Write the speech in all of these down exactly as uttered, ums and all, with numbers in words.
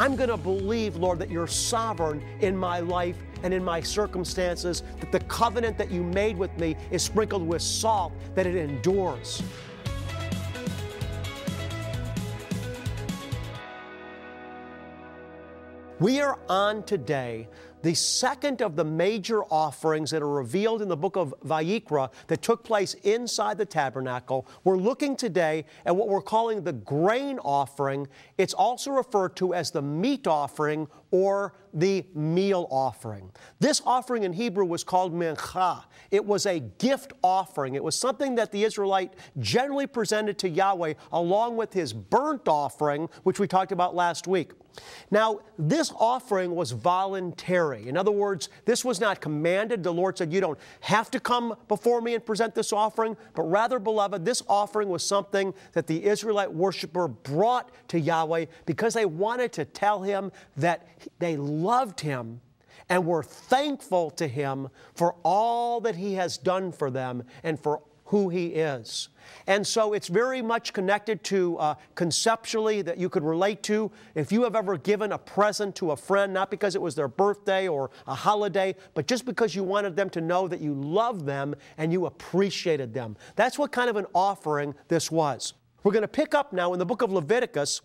I'm going to believe, Lord, that you're sovereign in my life and in my circumstances, that the covenant that you made with me is sprinkled with salt, that it endures. We are on today the second of the major offerings that are revealed in the book of Vayikra that took place inside the tabernacle. We're looking today at what we're calling the grain offering. It's also referred to as the meat offering or the meal offering. This offering in Hebrew was called mincha. It was a gift offering. It was something that the Israelite generally presented to Yahweh along with his burnt offering, which we talked about last week. Now, this offering was voluntary. In other words, this was not commanded. The Lord said, you don't have to come before me and present this offering, but rather, beloved, this offering was something that the Israelite worshiper brought to Yahweh because they wanted to tell him that they loved him and were thankful to him for all that he has done for them and for who he is. And so it's very much connected to uh, conceptually that you could relate to. If you have ever given a present to a friend, not because it was their birthday or a holiday, but just because you wanted them to know that you loved them and you appreciated them. That's what kind of an offering this was. We're going to pick up now in the book of Leviticus,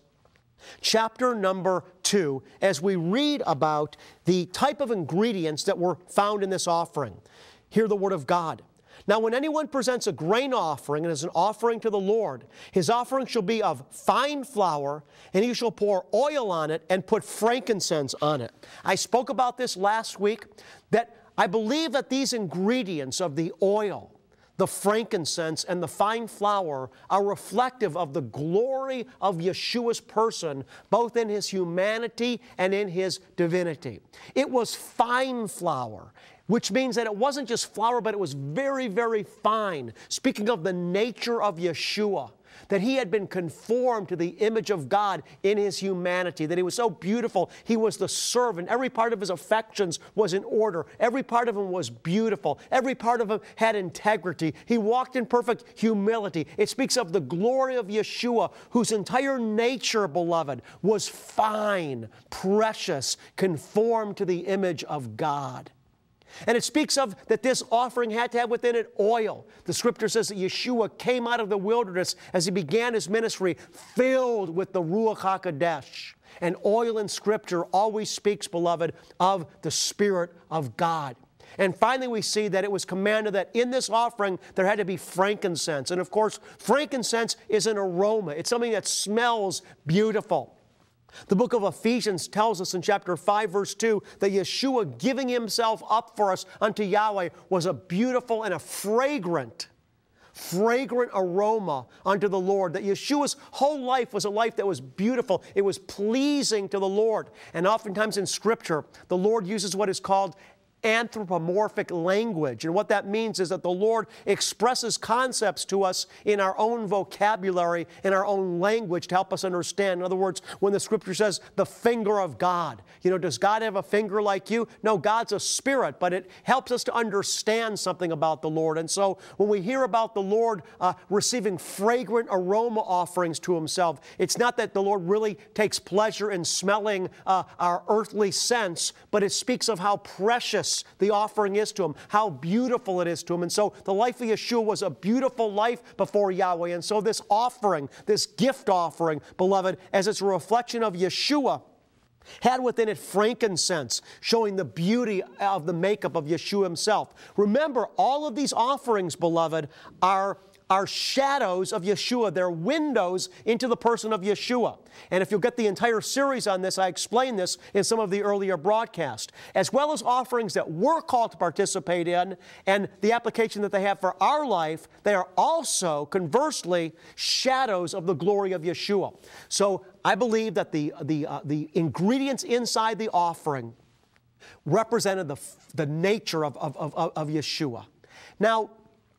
chapter number two, as we read about the type of ingredients that were found in this offering. Hear the word of God. Now, when anyone presents a grain offering and as an offering to the Lord, his offering shall be of fine flour, and he shall pour oil on it and put frankincense on it. I spoke about this last week, that I believe that these ingredients of the oil, the frankincense, and the fine flour are reflective of the glory of Yeshua's person, both in his humanity and in his divinity. It was fine flour, which means that it wasn't just flour, but it was very, very fine. Speaking of the nature of Yeshua, that he had been conformed to the image of God in his humanity, that he was so beautiful. He was the servant. Every part of his affections was in order. Every part of him was beautiful. Every part of him had integrity. He walked in perfect humility. It speaks of the glory of Yeshua, whose entire nature, beloved, was fine, precious, conformed to the image of God. And it speaks of that this offering had to have within it oil. The scripture says that Yeshua came out of the wilderness as he began his ministry filled with the Ruach HaKodesh. And oil in scripture always speaks, beloved, of the Spirit of God. And finally, we see that it was commanded that in this offering there had to be frankincense. And of course, frankincense is an aroma. It's something that smells beautiful. The book of Ephesians tells us in chapter five, verse two, that Yeshua giving himself up for us unto Yahweh was a beautiful and a fragrant, fragrant aroma unto the Lord. That Yeshua's whole life was a life that was beautiful. It was pleasing to the Lord. And oftentimes in Scripture, the Lord uses what is called anthropomorphic language. And what that means is that the Lord expresses concepts to us in our own vocabulary, in our own language to help us understand. In other words, when the scripture says the finger of God, you know, does God have a finger like you? No, God's a spirit, but it helps us to understand something about the Lord. And so when we hear about the Lord uh, receiving fragrant aroma offerings to himself, it's not that the Lord really takes pleasure in smelling uh, our earthly sense, but it speaks of how precious the offering is to him, how beautiful it is to him. And so the life of Yeshua was a beautiful life before Yahweh. And so this offering, this gift offering, beloved, as it's a reflection of Yeshua, had within it frankincense, showing the beauty of the makeup of Yeshua himself. Remember, all of these offerings, beloved, are are shadows of Yeshua. They're windows into the person of Yeshua. And if you'll get the entire series on this, I explain this in some of the earlier broadcasts. As well as offerings that we're called to participate in and the application that they have for our life, they are also, conversely, shadows of the glory of Yeshua. So I believe that the, the, uh, the ingredients inside the offering represented the, the nature of, of, of, of Yeshua. Now,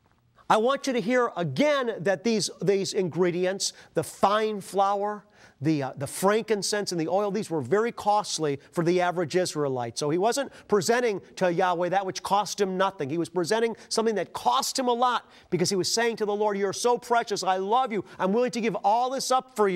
I want you to hear again that these, these ingredients, the fine flour, the, uh, the frankincense, and the oil, these were very costly for the average Israelite. So he wasn't presenting to Yahweh that which cost him nothing. He was presenting something that cost him a lot because he was saying to the Lord, you're so precious, I love you, I'm willing to give all this up for you.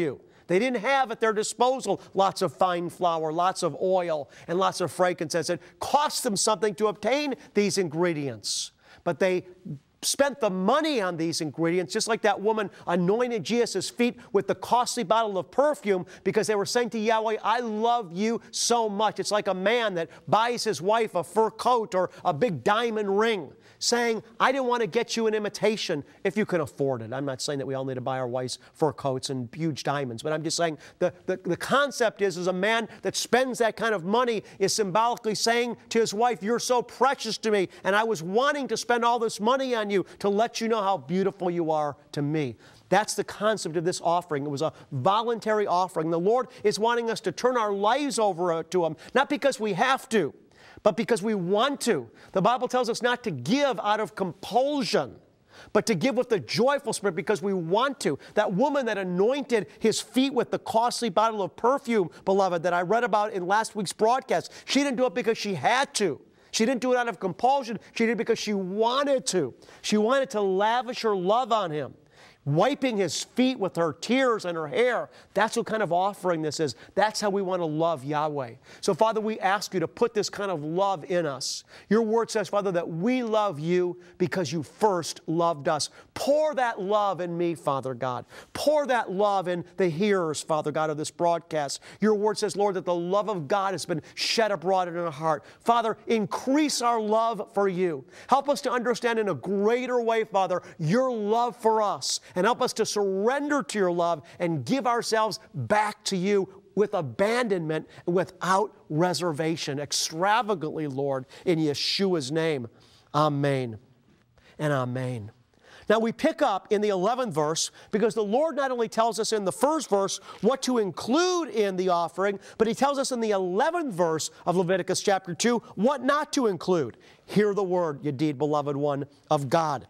They didn't have at their disposal lots of fine flour, lots of oil, and lots of frankincense. It cost them something to obtain these ingredients. But they spent the money on these ingredients, just like that woman anointed Jesus' feet with the costly bottle of perfume, because they were saying to Yahweh, I love you so much. It's like a man that buys his wife a fur coat or a big diamond ring, saying, I didn't want to get you an imitation if you can afford it. I'm not saying that we all need to buy our wives fur coats and huge diamonds, but I'm just saying the, the, the concept is, is a man that spends that kind of money is symbolically saying to his wife, you're so precious to me, and I was wanting to spend all this money on you to let you know how beautiful you are to me. That's the concept of this offering. It was a voluntary offering. The Lord is wanting us to turn our lives over to Him, not because we have to, but because we want to. The Bible tells us not to give out of compulsion, but to give with a joyful spirit because we want to. That woman that anointed His feet with the costly bottle of perfume, beloved, that I read about in last week's broadcast, she didn't do it because she had to. She didn't do it out of compulsion. She did it because she wanted to. She wanted to lavish her love on Him, wiping His feet with her tears and her hair. That's what kind of offering this is. That's how we want to love Yahweh. So, Father, we ask you to put this kind of love in us. Your word says, Father, that we love you because you first loved us. Pour that love in me, Father God. Pour that love in the hearers, Father God, of this broadcast. Your word says, Lord, that the love of God has been shed abroad in our heart. Father, increase our love for you. Help us to understand in a greater way, Father, your love for us. And help us to surrender to your love and give ourselves back to you with abandonment and without reservation, extravagantly, Lord, in Yeshua's name. Amen and amen. Now we pick up in the eleventh verse because the Lord not only tells us in the first verse what to include in the offering, but He tells us in the eleventh verse of Leviticus chapter two what not to include. Hear the word, Yedid, beloved one of God.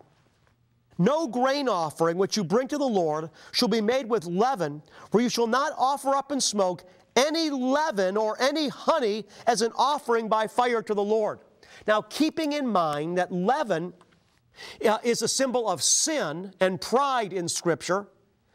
No grain offering which you bring to the Lord shall be made with leaven, for you shall not offer up in smoke any leaven or any honey as an offering by fire to the Lord. Now, keeping in mind that leaven uh, is a symbol of sin and pride in Scripture,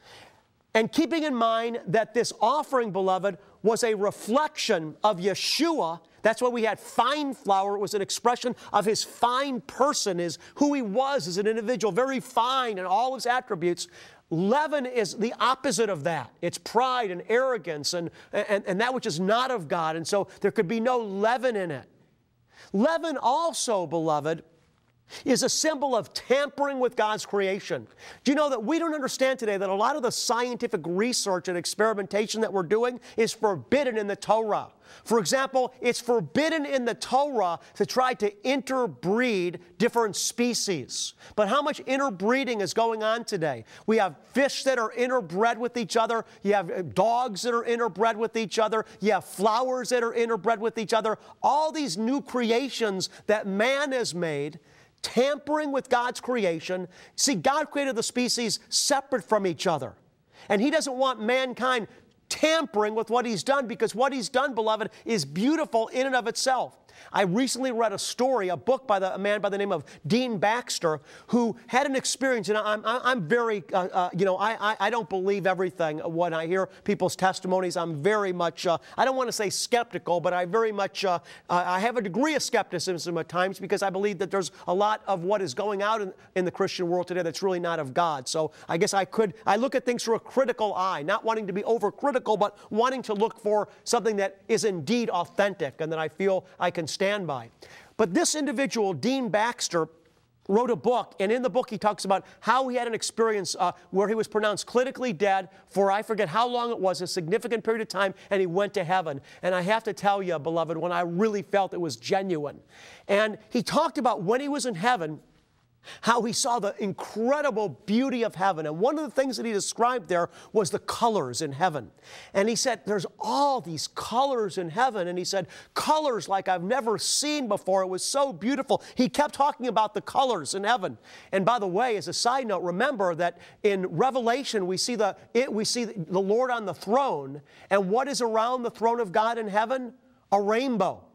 and keeping in mind that this offering, beloved, was a reflection of Yeshua. That's why we had fine flour. It was an expression of His fine person, is who He was as an individual, very fine in all His attributes. Leaven is the opposite of that. It's pride and arrogance and, and, and that which is not of God. And so there could be no leaven in it. Leaven also, beloved, is a symbol of tampering with God's creation. Do you know that we don't understand today that a lot of the scientific research and experimentation that we're doing is forbidden in the Torah? For example, it's forbidden in the Torah to try to interbreed different species. But how much interbreeding is going on today? We have fish that are interbred with each other. You have dogs that are interbred with each other. You have flowers that are interbred with each other. All these new creations that man has made, tampering with God's creation. See, God created the species separate from each other. And He doesn't want mankind tampering with what He's done, because what He's done, beloved, is beautiful in and of itself. I recently read a story, a book by the, a man by the name of Dean Baxter, who had an experience, and I'm, I'm very, uh, uh, you know, I, I, I don't believe everything when I hear people's testimonies. I'm very much, uh, I don't want to say skeptical, but I very much, uh, I have a degree of skepticism at times, because I believe that there's a lot of what is going out in, in the Christian world today that's really not of God. So I guess I could, I look at things through a critical eye, not wanting to be overcritical, but wanting to look for something that is indeed authentic and that I feel I can stand by. But this individual, Dean Baxter, wrote a book, and in the book he talks about how he had an experience uh, where he was pronounced clinically dead for, I forget how long it was, a significant period of time, and he went to heaven. And I have to tell you, beloved, when I really felt it was genuine. And he talked about when he was in heaven, how he saw the incredible beauty of heaven. And one of the things that he described there was the colors in heaven. And he said, there's all these colors in heaven. And he said, colors like I've never seen before. It was so beautiful. He kept talking about the colors in heaven. And by the way, as a side note, remember that in Revelation, we see the, it, we see the Lord on the throne. And what is around the throne of God in heaven? A rainbow.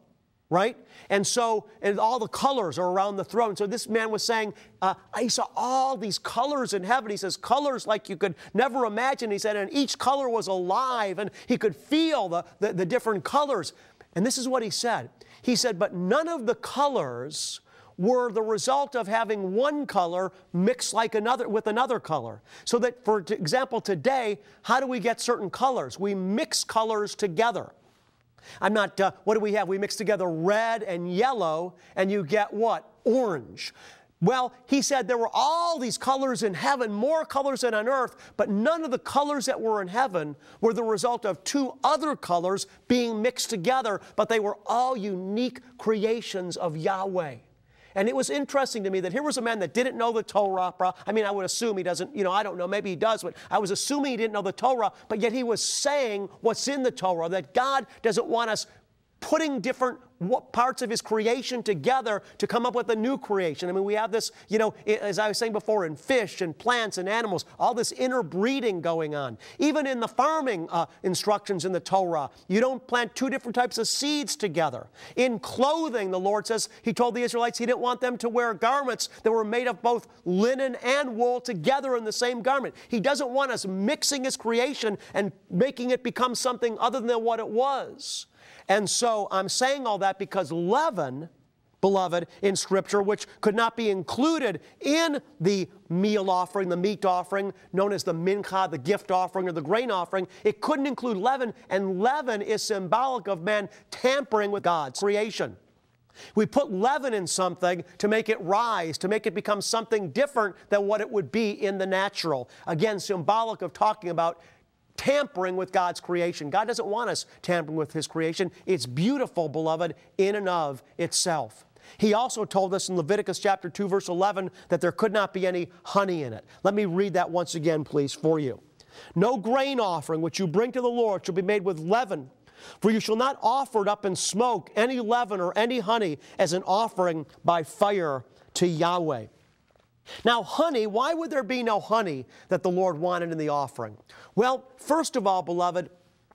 right? And so, and all the colors are around the throne. So this man was saying, uh, he saw all these colors in heaven. He says, colors like you could never imagine. He said, and each color was alive, and he could feel the, the, the different colors. And this is what he said. He said, but none of the colors were the result of having one color mixed like another with another color. So that, for example, today, how do we get certain colors? We mix colors together. I'm not, uh, what do we have? We mix together red and yellow, and you get what? Orange. Well, he said there were all these colors in heaven, more colors than on earth, but none of the colors that were in heaven were the result of two other colors being mixed together, but they were all unique creations of Yahweh. And it was interesting to me that here was a man that didn't know the Torah. I mean, I would assume he doesn't, you know, I don't know, maybe he does, but I was assuming he didn't know the Torah, but yet he was saying what's in the Torah, that God doesn't want us putting different parts of His creation together to come up with a new creation. I mean, we have this, you know, as I was saying before, in fish and plants and animals, all this interbreeding going on. Even in the farming uh, instructions in the Torah, you don't plant two different types of seeds together. In clothing, the Lord says, He told the Israelites He didn't want them to wear garments that were made of both linen and wool together in the same garment. He doesn't want us mixing His creation and making it become something other than what it was. And so I'm saying all that because leaven, beloved, in Scripture, which could not be included in the meal offering, the meat offering, known as the mincha, the gift offering, or the grain offering, it couldn't include leaven, and leaven is symbolic of man tampering with God's creation. We put leaven in something to make it rise, to make it become something different than what it would be in the natural. Again, symbolic of talking about tampering with God's creation. God doesn't want us tampering with His creation. It's beautiful, beloved, in and of itself. He also told us in Leviticus chapter two, verse eleven, that there could not be any honey in it. Let me read that once again, please, for you. No grain offering which you bring to the Lord shall be made with leaven, for you shall not offer it up in smoke, any leaven or any honey, as an offering by fire to Yahweh. Now, honey, why would there be no honey that the Lord wanted in the offering? Well, first of all, beloved,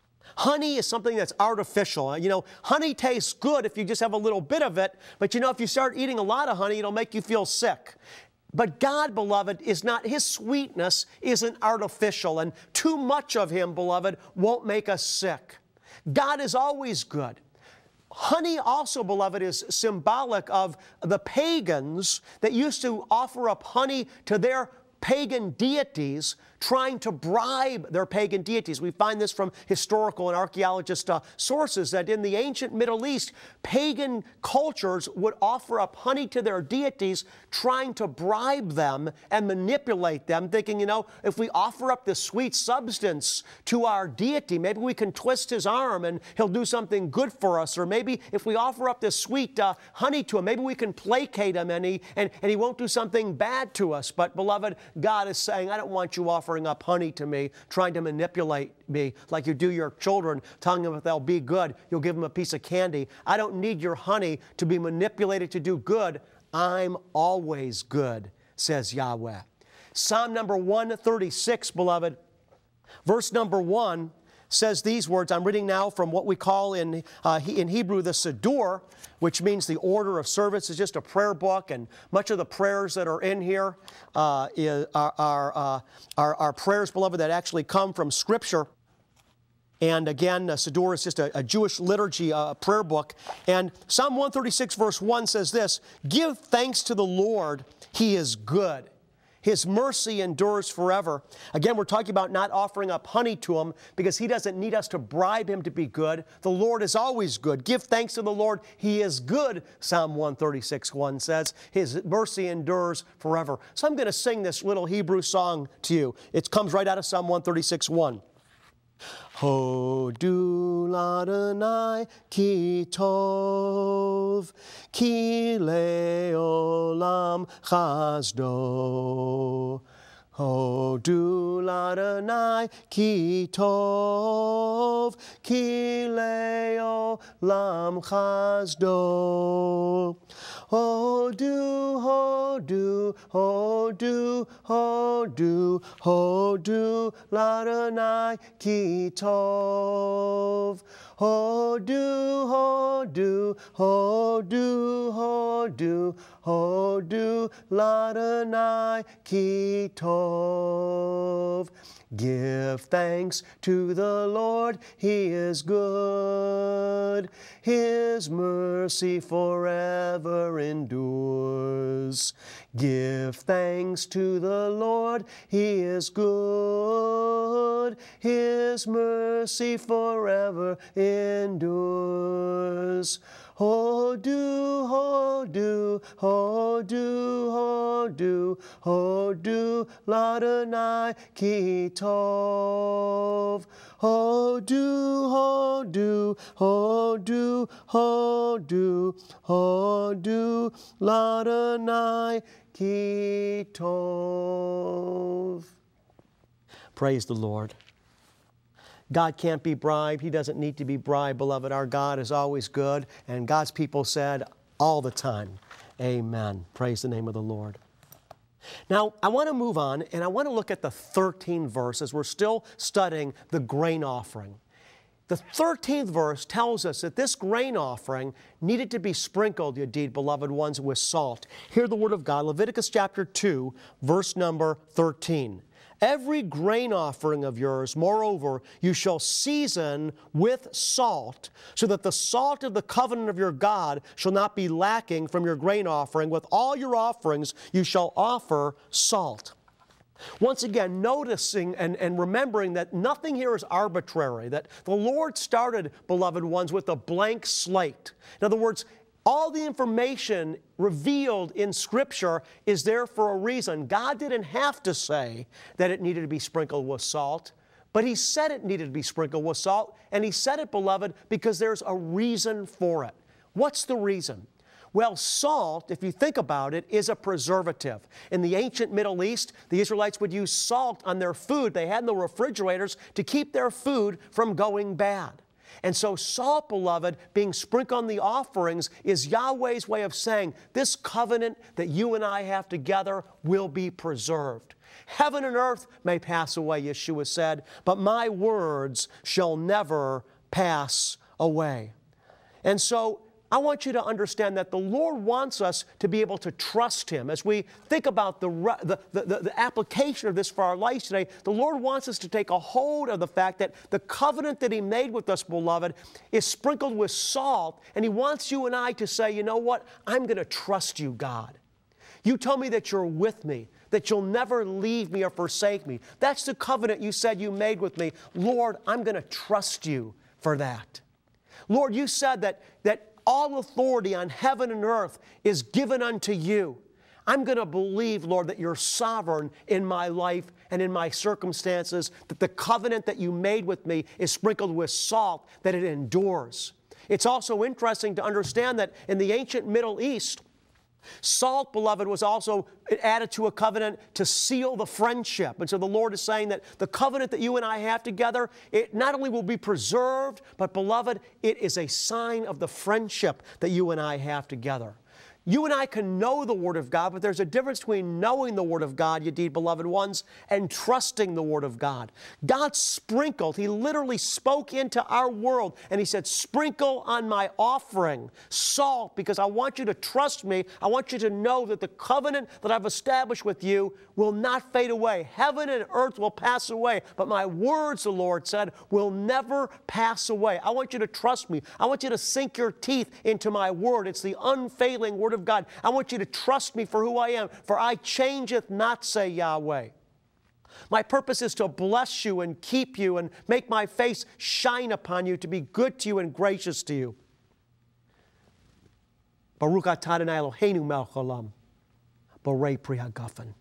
honey is something that's artificial. You know, honey tastes good if you just have a little bit of it, but you know, if you start eating a lot of honey, it'll make you feel sick. But God, beloved, is not, His sweetness isn't artificial, and too much of Him, beloved, won't make us sick. God is always good. Honey also, beloved, is symbolic of the pagans that used to offer up honey to their pagan deities, trying to bribe their pagan deities. We find this from historical and archaeologist uh, sources, that in the ancient Middle East, pagan cultures would offer up honey to their deities, trying to bribe them and manipulate them, thinking, you know, if we offer up this sweet substance to our deity, maybe we can twist his arm and he'll do something good for us. Or maybe if we offer up this sweet uh, honey to him, maybe we can placate him and he, and, and he won't do something bad to us. But, beloved, God is saying, I don't want you offering up honey to me, trying to manipulate me like you do your children, telling them if they'll be good, you'll give them a piece of candy. I don't need your honey to be manipulated to do good. I'm always good, says Yahweh. Psalm number one thirty-six, beloved, verse number one says these words. I'm reading now from what we call in, uh, in Hebrew the Siddur, which means the order of service. Is just a prayer book, and much of the prayers that are in here uh, is, are, are, uh, are, are prayers, beloved, that actually come from Scripture. And again, uh, Siddur is just a, a Jewish liturgy uh, prayer book. And Psalm one thirty-six verse one says this, "Give thanks to the Lord, He is good. His mercy endures forever." Again, we're talking about not offering up honey to Him because He doesn't need us to bribe Him to be good. The Lord is always good. Give thanks to the Lord. He is good, Psalm one thirty-six one says. His mercy endures forever. So I'm going to sing this little Hebrew song to you. It comes right out of Psalm one thirty-six one. Hodu l'Adonai ki tov, ki le'olam chasdo. Hodu l'Adonai ki tov, ki le'olam chasdo. Hodu, hodu, hodu, hodu, hodu l'Adonai ki tov. Hodu, hodu, hodu, hodu, hodu, ladonai ki tov. Give thanks to the Lord, He is good. His mercy forever endures. Give thanks to the Lord, He is good. His mercy forever endures. Hodu, hodu, hodu, hodu, hodu, ladonai ki tov. Hodu, hodu, hodu, hodu, hodu, ladonai ki tov. Praise the Lord. God can't be bribed. He doesn't need to be bribed, beloved. Our God is always good. And God's people said all the time, amen. Praise the name of the Lord. Now, I want to move on, and I want to look at the thirteenth verse as we're still studying the grain offering. The thirteenth verse tells us that this grain offering needed to be sprinkled, indeed, beloved ones, with salt. Hear the word of God, Leviticus chapter two, verse number thirteen. Every grain offering of yours, moreover, you shall season with salt, so that the salt of the covenant of your God shall not be lacking from your grain offering. With all your offerings you shall offer salt. Once again, noticing and, and remembering that nothing here is arbitrary, that the Lord started, beloved ones, with a blank slate. In other words, all the information revealed in Scripture is there for a reason. God didn't have to say that it needed to be sprinkled with salt, but He said it needed to be sprinkled with salt, and He said it, beloved, because there's a reason for it. What's the reason? Well, salt, if you think about it, is a preservative. In the ancient Middle East, the Israelites would use salt on their food. They had in the refrigerators to keep their food from going bad. And so salt, beloved, being sprinkled on the offerings is Yahweh's way of saying this covenant that you and I have together will be preserved. Heaven and earth may pass away, Yeshua said, but my words shall never pass away. And so I want you to understand that the Lord wants us to be able to trust Him. As we think about the, the, the, the application of this for our lives today, the Lord wants us to take a hold of the fact that the covenant that He made with us, beloved, is sprinkled with salt, and He wants you and I to say, you know what, I'm going to trust you, God. You tell me that you're with me, that you'll never leave me or forsake me. That's the covenant you said you made with me. Lord, I'm going to trust you for that. Lord, you said that, that all authority on heaven and earth is given unto you. I'm going to believe, Lord, that you're sovereign in my life and in my circumstances, that the covenant that you made with me is sprinkled with salt, that it endures. It's also interesting to understand that in the ancient Middle East, salt, beloved, was also added to a covenant to seal the friendship. And so the Lord is saying that the covenant that you and I have together, it not only will be preserved, but, beloved, it is a sign of the friendship that you and I have together. You and I can know the Word of God, but there's a difference between knowing the Word of God, you deed beloved ones, and trusting the Word of God. God sprinkled, He literally spoke into our world, and He said, sprinkle on my offering salt, because I want you to trust me. I want you to know that the covenant that I've established with you will not fade away. Heaven and earth will pass away, but my words, the Lord said, will never pass away. I want you to trust me. I want you to sink your teeth into my Word. It's the unfailing Word of God. I want you to trust me for who I am, for I changeth not, say Yahweh. My purpose is to bless you and keep you and make my face shine upon you, to be good to you and gracious to you. Baruch atah Adonai Eloheinu melech haolam, borei pri hagafen.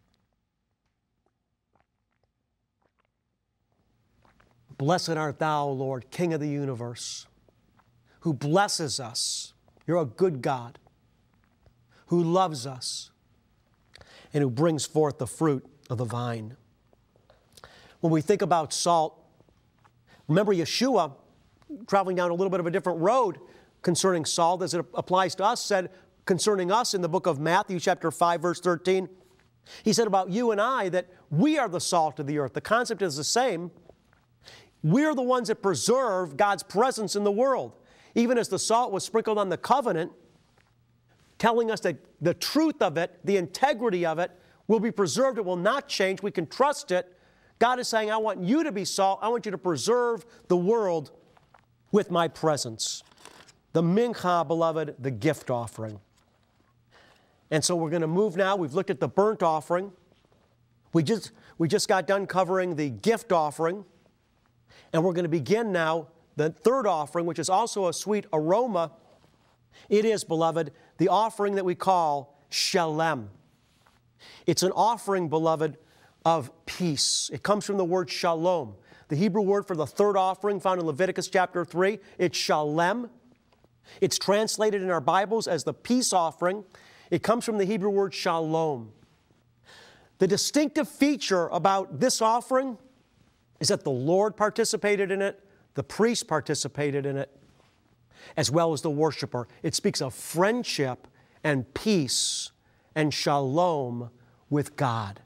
Blessed art thou, Lord, King of the universe, who blesses us. You're a good God, who loves us, and who brings forth the fruit of the vine. When we think about salt, remember Yeshua, traveling down a little bit of a different road concerning salt as it applies to us, said concerning us in the book of Matthew chapter five, verse thirteen, He said about you and I that we are the salt of the earth. The concept is the same. We're the ones that preserve God's presence in the world. Even as the salt was sprinkled on the covenant, telling us that the truth of it, the integrity of it, will be preserved. It will not change. We can trust it. God is saying, I want you to be salt. I want you to preserve the world with my presence. The mincha, beloved, the gift offering. And so we're going to move now. We've looked at the burnt offering. We just, we just got done covering the gift offering. And we're going to begin now the third offering, which is also a sweet aroma. It is, beloved, the offering that we call shalem. It's an offering, beloved, of peace. It comes from the word shalom. The Hebrew word for the third offering found in Leviticus chapter three, it's shalem. It's translated in our Bibles as the peace offering. It comes from the Hebrew word shalom. The distinctive feature about this offering is that the Lord participated in it, the priest participated in it, as well as the worshiper. It speaks of friendship and peace and shalom with God.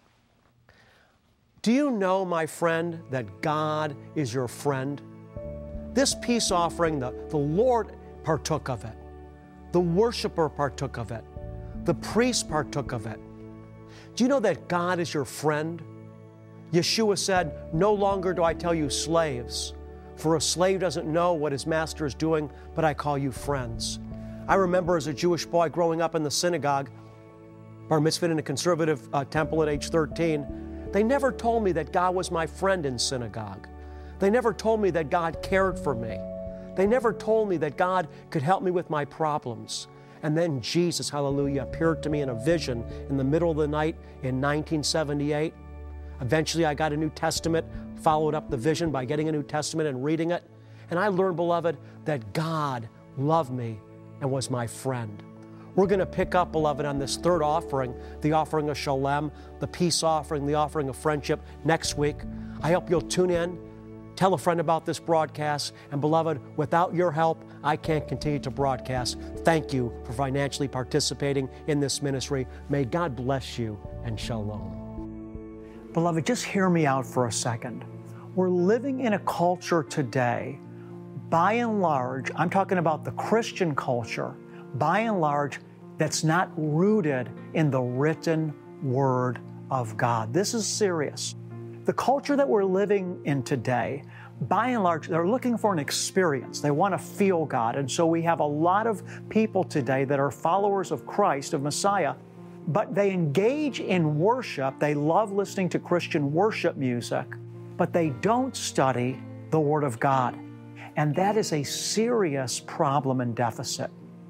Do you know, my friend, that God is your friend? This peace offering, the, the Lord partook of it. The worshiper partook of it. The priest partook of it. Do you know that God is your friend? Yeshua said, no longer do I tell you slaves, for a slave doesn't know what his master is doing, but I call you friends. I remember as a Jewish boy growing up in the synagogue, bar mitzvahed in a conservative uh, temple at age thirteen, they never told me that God was my friend in synagogue. They never told me that God cared for me. They never told me that God could help me with my problems. And then Jesus, hallelujah, appeared to me in a vision in the middle of the night in nineteen seventy-eight. Eventually, I got a New Testament, followed up the vision by getting a New Testament and reading it. And I learned, beloved, that God loved me and was my friend. We're going to pick up, beloved, on this third offering, the offering of shalem, the peace offering, the offering of friendship, next week. I hope you'll tune in. Tell a friend about this broadcast. And beloved, without your help, I can't continue to broadcast. Thank you for financially participating in this ministry. May God bless you, and shalom. Beloved, just hear me out for a second. We're living in a culture today, by and large, I'm talking about the Christian culture, by and large, that's not rooted in the written Word of God. This is serious. The culture that we're living in today, by and large, they're looking for an experience. They want to feel God. And so we have a lot of people today that are followers of Christ, of Messiah, but they engage in worship. They love listening to Christian worship music, but they don't study the Word of God. And that is a serious problem and deficit.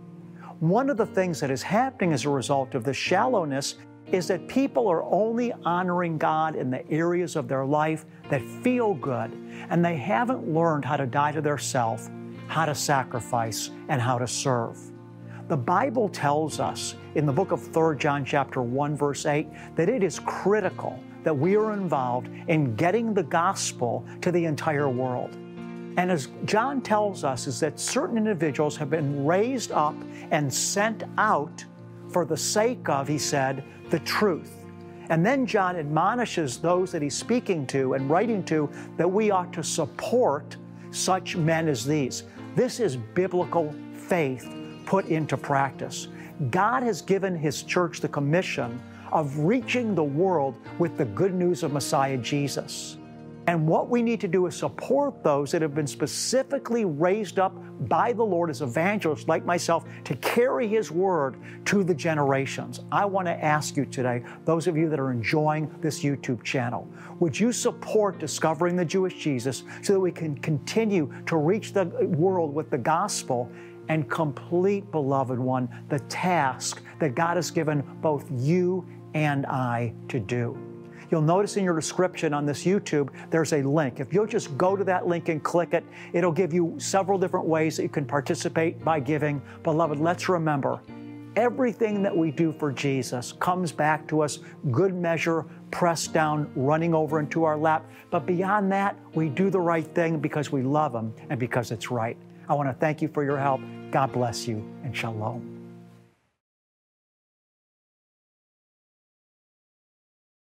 One of the things that is happening as a result of the shallowness is that people are only honoring God in the areas of their life that feel good, and they haven't learned how to die to their self, how to sacrifice, and how to serve. The Bible tells us in the book of Third John chapter one, verse eight, that it is critical that we are involved in getting the gospel to the entire world. And as John tells us, is that certain individuals have been raised up and sent out for the sake of, he said, the truth. And then John admonishes those that he's speaking to and writing to that we ought to support such men as these. This is biblical faith put into practice. God has given His church the commission of reaching the world with the good news of Messiah Jesus. And what we need to do is support those that have been specifically raised up by the Lord as evangelists like myself to carry His word to the generations. I want to ask you today, those of you that are enjoying this YouTube channel, would you support Discovering the Jewish Jesus so that we can continue to reach the world with the gospel and complete, beloved one, the task that God has given both you and I to do? You'll notice in your description on this YouTube, there's a link. If you'll just go to that link and click it, it'll give you several different ways that you can participate by giving. Beloved, let's remember, everything that we do for Jesus comes back to us, good measure, pressed down, running over into our lap. But beyond that, we do the right thing because we love Him and because it's right. I want to thank you for your help. God bless you, and shalom.